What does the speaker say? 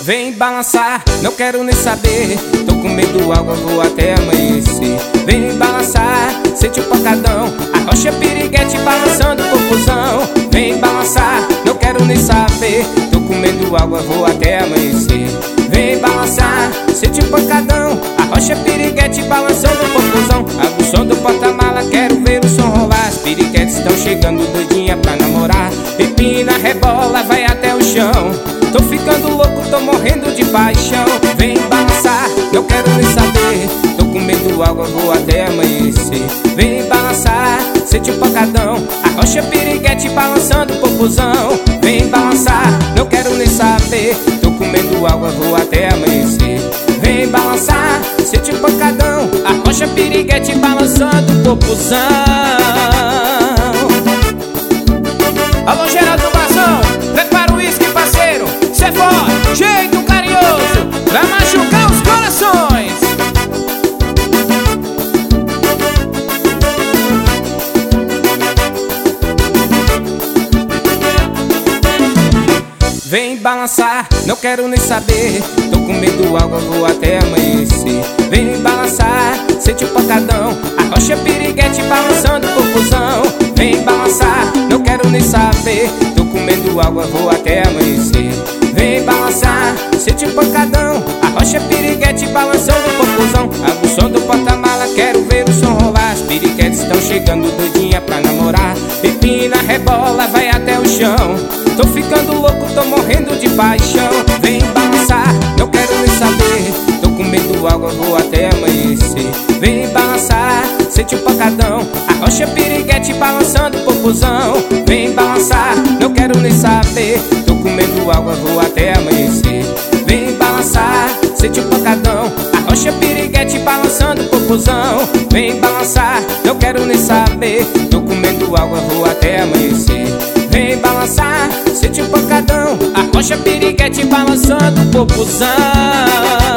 Vem balançar, não quero nem saber. Tô com medo, água, vou até amanhecer. Vem balançar, sente o pancadão. A rocha piriguete balançando o popozão. Vem balançar, não quero nem saber. Tô com medo, água, vou até amanhecer. Vem balançar, sente o pancadão. A rocha piriguete balançando o popozão. Abre o som do porta-mala, quero ver o som rolar. As piriguetes estão chegando doidinha pra namorar. Empina, rebola, vai até o chão. Tô ficando louco, tô morrendo de paixão. Vem balançar, não quero nem saber. Tô com medo, água, vou até amanhecer. Vem balançar, sente o pancadão. A rocha piriguete balançando o popozão. Vem balançar, não quero nem saber. Tô com medo, água, vou até amanhecer. Vem balançar, sente o pancadão. A rocha piriguete balançando o popozão. Alô, Geraldo Bazão, prepara o uísque, parceiro. Cê é forte, jeito carinhoso, pra machucar os corações. Vem balançar, não quero nem saber. Tô com medo, água, vou até amanhecer. Vem balançar, sente o pancadão. A rocha piriguete balançando o popozão. Vem balançar, não quero nem saber. Tô com medo, água, vou até amanhecer. Vem balançar, sente o pancadão. A rocha piriguete balançando o popozão. Abre o som do porta-mala, quero ver o som rolar. As piriguetes estão chegando doidinha pra namorar. Empina, rebola, vai até o chão. Tô ficando louco, tô morrendo de paixão. Vem balançar, não quero nem saber. Tô com medo, água, vou até amanhecer. Vem balançar, sente o pancadão. A rocha piriguete balançando o popozão. Vem balançar, não quero nem saber. Tô com medo, água, vou até amanhecer. Vem balançar, sente o pancadão. A rocha piriguete balançando o popozão. Vem balançar, não quero nem saber. Tô com medo, água, vou até amanhecer. Vem balançar, sente o pancadão. A rocha piriguete balançando o popozão.